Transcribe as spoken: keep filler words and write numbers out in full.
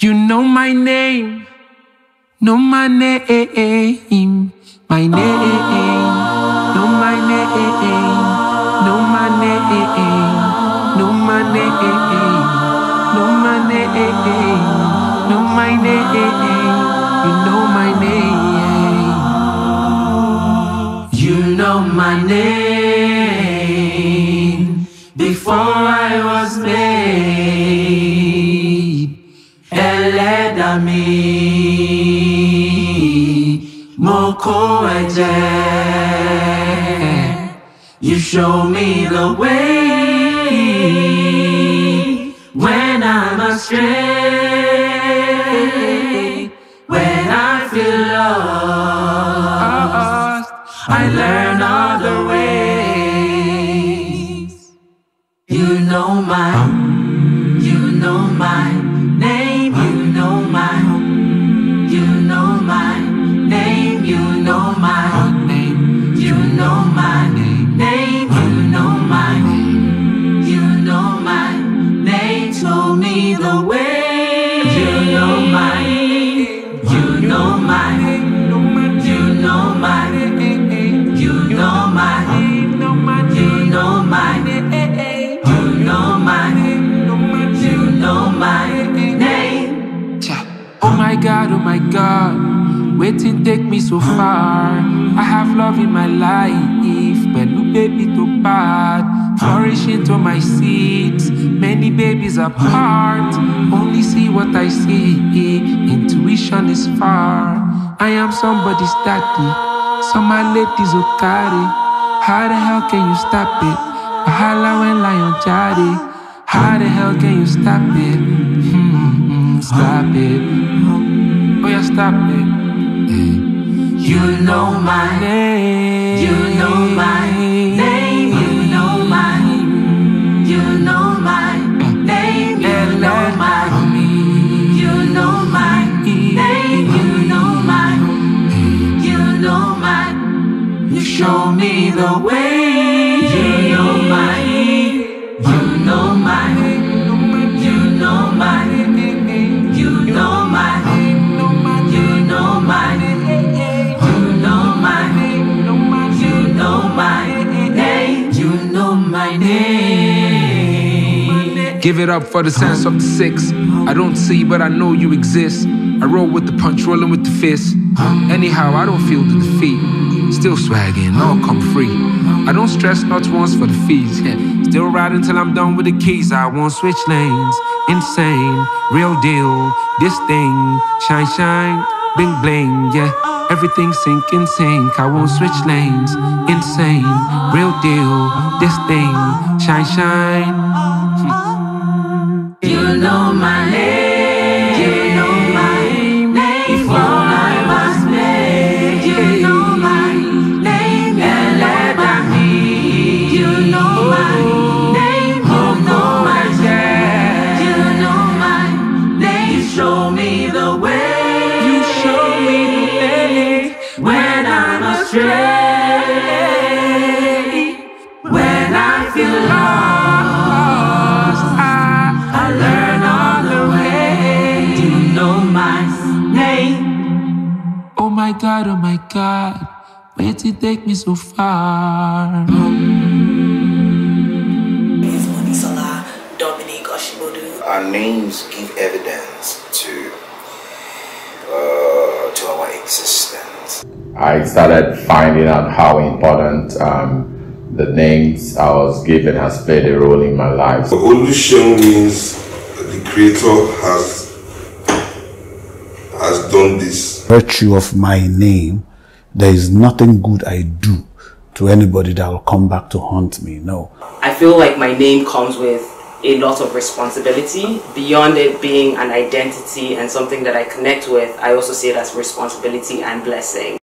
You know my name, know my name, my name, know my name, know my name, know my name, know my name, know my name, you know my name. You know my name before I was made. Ẹlẹ́dàá mi, mo kó ẹ jẹ. You show me the way when I'm astray. When I feel lost, I learn other ways. You know my, you know my name, you know my, you know my name, you know my name, you know my name, you know my, you know my name. Show me the way. You know my, you know my, you know my, you know my, you know my, you know my, you know my name. Oh my God, oh my God, waiting take me so far. I have love in my life, but no baby too bad. Flourishing to my seeds, many babies apart. Only see what I see, intuition is far. I am somebody's daddy, so my ladies will carry. How the hell can you stop it? Wahala when lion jari. How the hell can you stop it? Hmm, stop it. Oh yeah, stop it. You know my name. You know my name. You know my. You know my name. You know my. You know my name. You know my. You know my. You show me the way. You know my. You know my. You know my. You know my. You know my. You know my. You know my name. You know my name. Give it up for the sense of the six. I don't see, but I know you exist. I roll with the punch, rolling with the fist. Anyhow, I don't feel the defeat. Still swagging, all come free. I don't stress not once for the fees. Still riding till I'm done with the keys. I won't switch lanes. Insane, real deal. This thing, shine, shine, bling, bling, yeah. Everything sink in sync. I won't switch lanes. Insane, real deal. This thing, shine, shine. You know my name. You know my name. Before I was made. You know my name. Ẹlẹ́dàá mi. You know my name. You know my name. You know my name. You show me the way. You show me the way when I'm astray. When I feel lost, I, I learn on the way. You know my name. Oh my God, oh my God, where to take me so far? Dominique Oshibodu. Our names give evidence to uh, to our existence. I started finding out how important um, the names I was given has played a role in my life. Oluseun means the Creator has has done this. Virtue of my name, there is nothing good I do to anybody that will come back to haunt me. No. I feel like my name comes with a lot of responsibility. Beyond it being an identity and something that I connect with, I also see it as responsibility and blessing.